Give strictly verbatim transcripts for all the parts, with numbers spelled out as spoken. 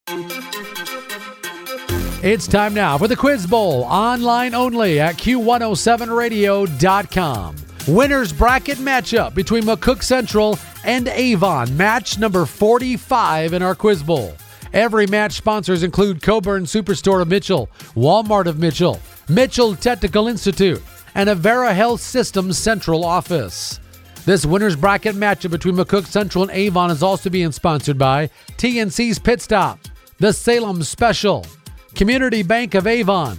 It's time now for the Quiz Bowl, online only at Q one oh seven radio dot com. Winners bracket matchup between McCook Central and Avon, match number forty-five in our Quiz Bowl. Every match sponsors include Coburn Superstore of Mitchell, Walmart of Mitchell, Mitchell Technical Institute, and Avera Health Systems Central Office. This winners bracket matchup between McCook Central and Avon is also being sponsored by T N C's Pit Stop, the Salem Special, Community Bank of Avon,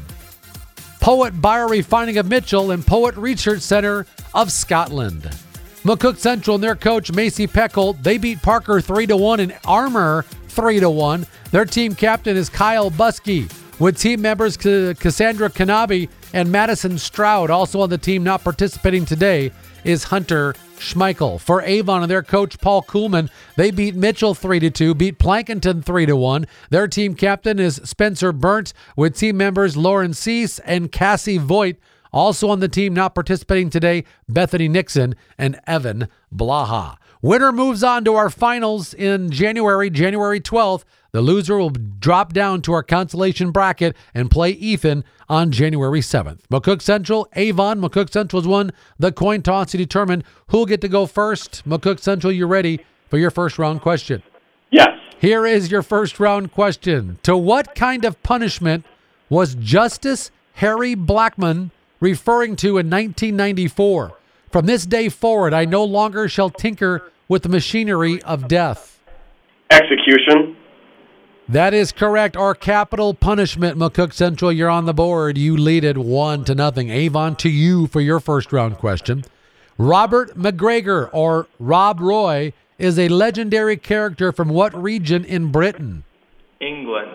Poet Biorefining of Mitchell, and Poet Research Center of Scotland. McCook Central and their coach Macy Peckel, they beat Parker three to one and Armour three to one. Their team captain is Kyle Buskey, with team members Cassandra Kanabi and Madison Stroud. Also on the team not participating today is Hunter Schmeichel. For Avon and their coach Paul Kuhlman, they beat Mitchell three to two, beat Plankinton three to one. Their team captain is Spencer Burnt, with team members Lauren Cease and Cassie Voigt. Also on the team not participating today, Bethany Nixon and Evan Blaha. Winner moves on to our finals in January, January twelfth. The loser will drop down to our consolation bracket and play Ethan on January seventh. McCook Central, Avon. McCook Central has won the coin toss to determine who'll get to go first. McCook Central, you ready for your first round question? Yes. Here is your first round question. To what kind of punishment was Justice Harry Blackmun referring to in nineteen ninety-four? From this day forward, I no longer shall tinker with the machinery of death. Execution. That is correct. Our capital punishment, McCook Central, you're on the board. You lead it one to nothing. Avon, to you for your first round question. Robert McGregor, or Rob Roy, is a legendary character from what region in Britain? England.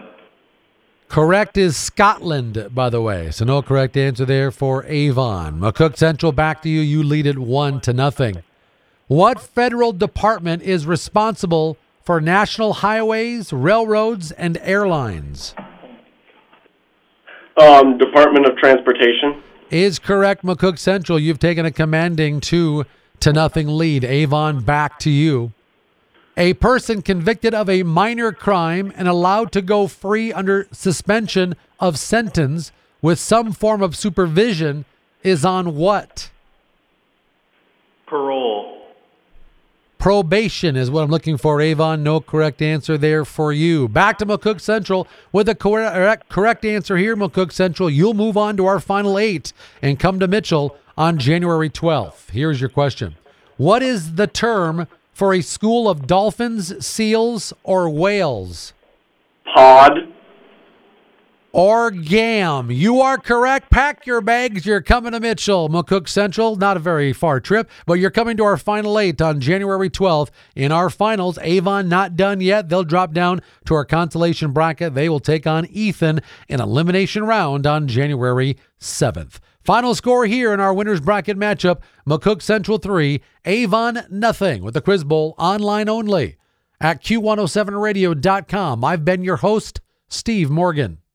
Correct is Scotland, by the way. So no correct answer there for Avon. McCook Central, back to you. You lead it one to nothing. What federal department is responsible for national highways, railroads, and airlines? Um, Department of Transportation. Is correct, McCook Central. You've taken a commanding two to nothing lead. Avon, back to you. A person convicted of a minor crime and allowed to go free under suspension of sentence with some form of supervision is on what? Parole. Probation is what I'm looking for, Avon. No correct answer there for you. Back to McCook Central with a correct, correct answer here, McCook Central. You'll move on to our final eight and come to Mitchell on January twelfth. Here's your question. What is the term for a school of dolphins, seals, or whales? Pod. Or gam. You are correct. Pack your bags. You're coming to Mitchell. McCook Central, not a very far trip, but you're coming to our final eight on January twelfth. In our finals, Avon not done yet. They'll drop down to our consolation bracket. They will take on Ethan in elimination round on January seventh. Final score here in our winners bracket matchup, McCook Central three, Avon nothing, with the Quiz Bowl online only at Q one oh seven radio dot com. I've been your host, Steve Morgan.